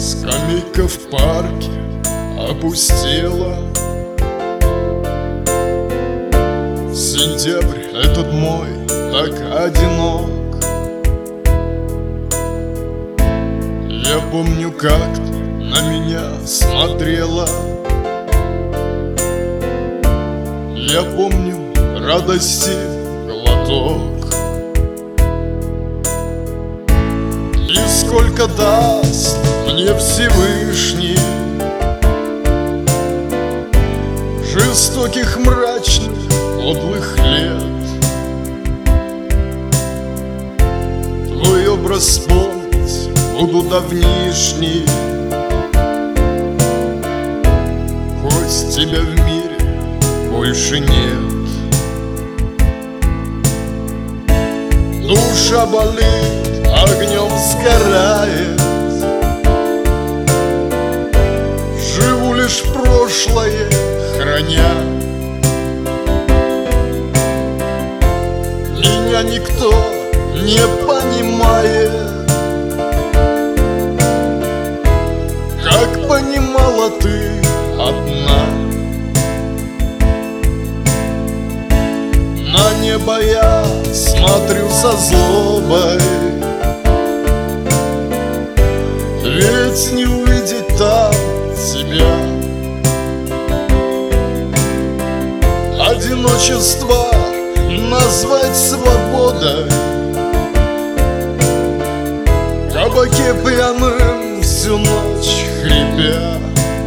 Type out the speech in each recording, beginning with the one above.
Скамейка в парке опустела. Сентябрь этот мой так одинок. Я помню, как ты на меня смотрела. Я помню радости глоток. И сколько даст мне Всевышний жестоких, мрачных, подлых лет. Твой образ помнить буду давнишний, хоть тебя в мире больше нет. Душа болит, огнем сгорает. Живу лишь прошлое храня. Меня никто не понимает, как понимала ты одна. На небо я смотрю со злобой, ведь не увидеть там тебя. Одиночество назвать свободой, в кабаке пьяным всю ночь хрипя.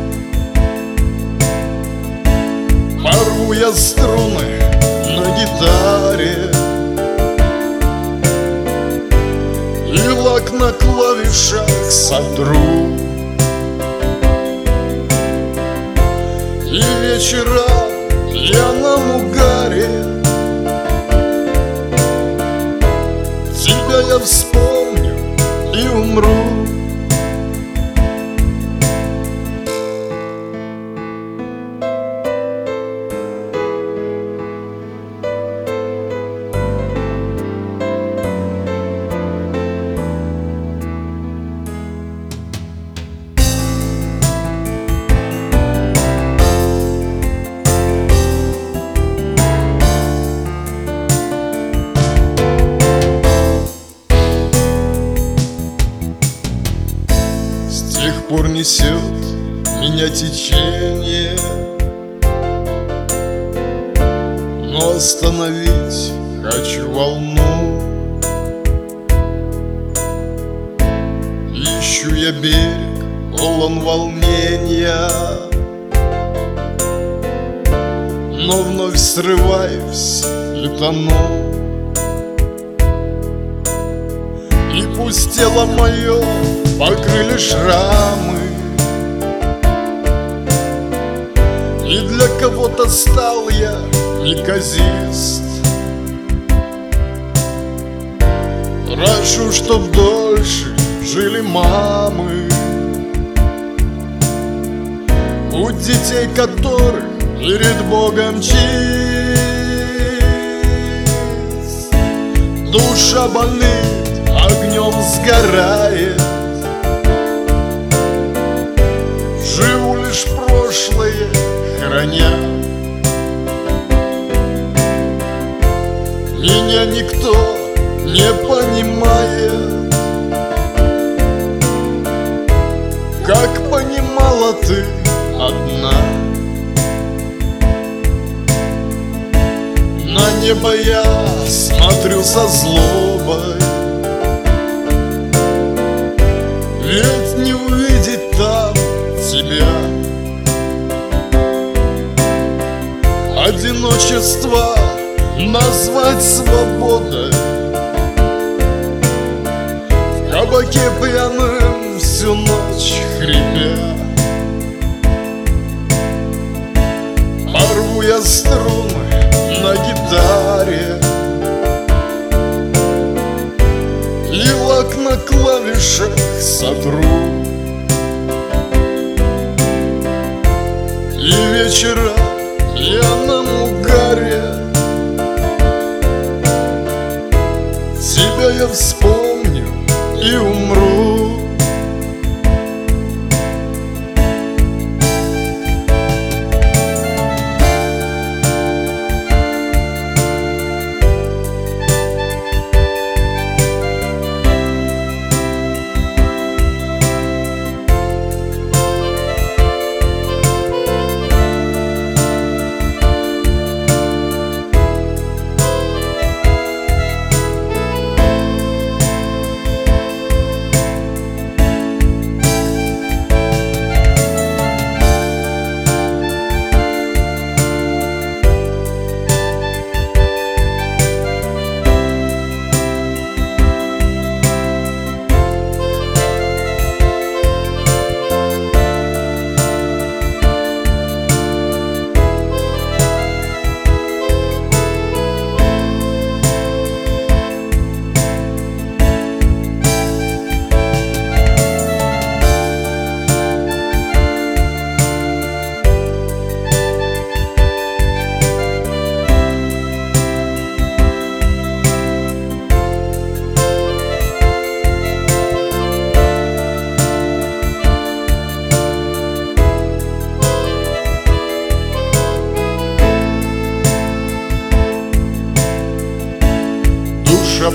Порву я струны на гитаре, и лак на клавишах сотру. И вечера в пьяном угаре тебя я вспомню и умру. С тех пор несет меня течение, но остановить хочу волну. Ищу я берег, полон волнения, но вновь срываюсь и тону. И пусть тело мое покрыли шрамы, и для кого-то стал я неказист. Прошу, чтоб дольше жили мамы, у детей которых перед Богом чист. Душа болит, огнем сгорает. Живу лишь прошлое храня. Меня никто не понимает, как понимала ты одна. На небо я смотрю со злобой, ведь не увидеть там тебя. Одиночество назвать свободой, в кабаке пьяным всю ночь хрипя. Порву я струны на гитаре, и лак на клавишах сотру. И вечера в пьяном угаре тебя я вспомню и умру.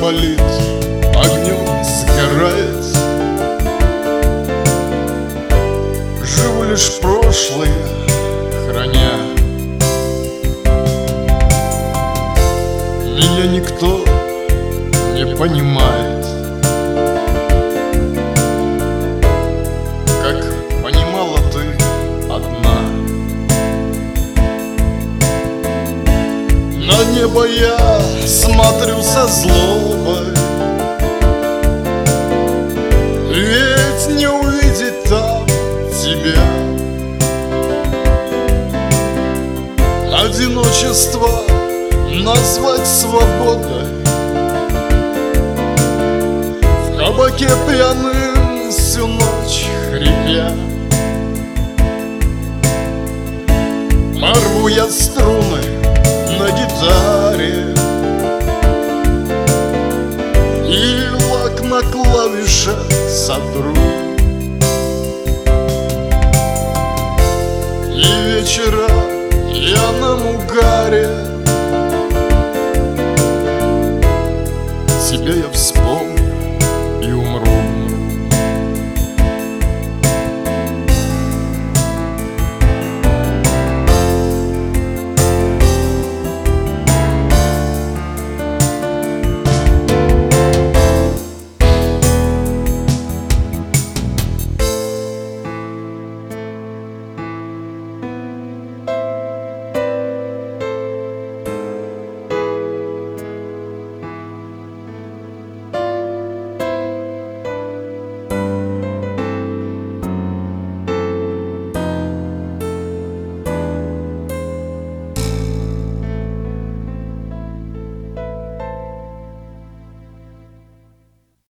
болит, огнем сгорает. Живу лишь прошлое, храня. Меня никто не понимает, как понимала ты одна. На небо я смотрю со злобой, ведь не увидеть там тебя. Одиночество назвать свободой, в кабаке пьяным всю ночь хрипя. Порву я струны на гитаре, и лак на клавишах сотру. И вечера я на угаре тебя я